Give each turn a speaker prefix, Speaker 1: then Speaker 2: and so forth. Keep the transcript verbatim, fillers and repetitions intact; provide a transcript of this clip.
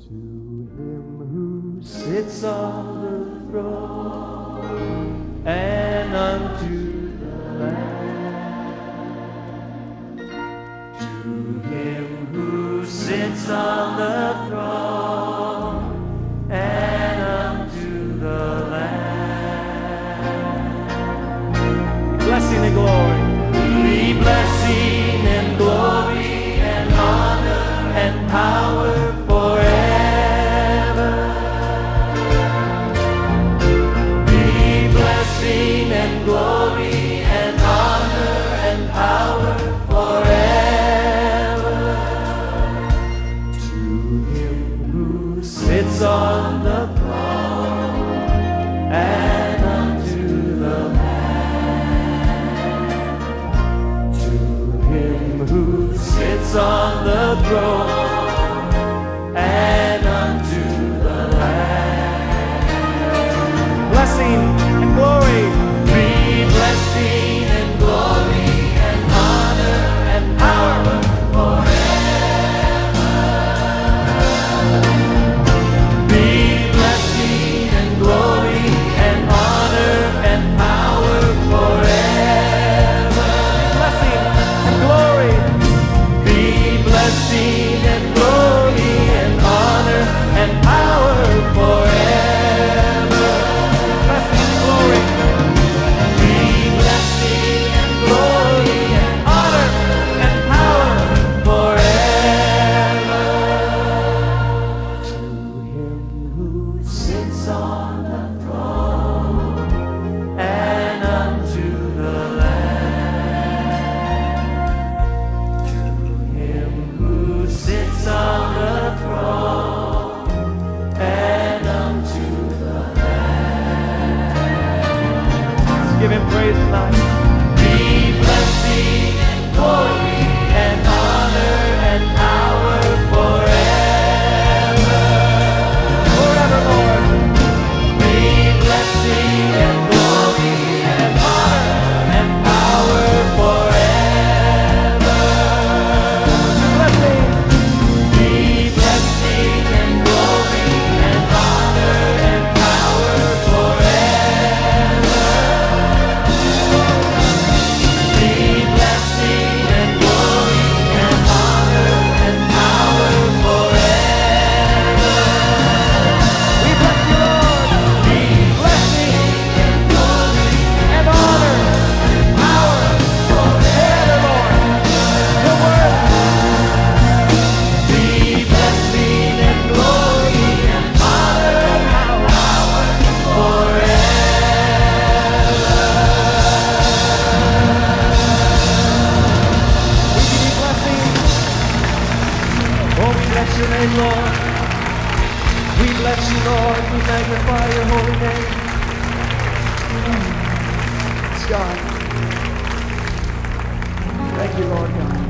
Speaker 1: To him who sits on the throne and unto the Lamb. To him who sits on the throne and unto the Lamb. Blessing and glory. Be blessing and glory and honor and power forever. Be blessing and glory and honor and power forever. To him who sits on the throne and unto the Lamb. To him who sits on the throne and unto the Lamb. Blessing and glory. Be blessing and glory and honor and power forever. Be blessing and glory and honor and power forever. Blessing and glory. Be blessing and glory and honor and power forever. Blessing and glory. Be blessing and glory and honor and power forever. To him who sits on the throne and unto the Lamb. To him who sits on the throne and unto the Lamb. Let's give him praise tonight. Be blessing and glory and honor and power forever. Forever, Lord. Be blessing and glory and honor and power forever. Blessing. Be blessing and glory and honor and power forever. Be blessing and glory and honor and power forever. We bless you, Lord. Be blessing and glory and honor and power forever, Lord. Your word. Be blessing and glory and honor and power forever. We give you blessing. Oh, we bless your name, Lord. We bless you, Lord. We magnify your holy name. Yes, God. Thank you, Lord God.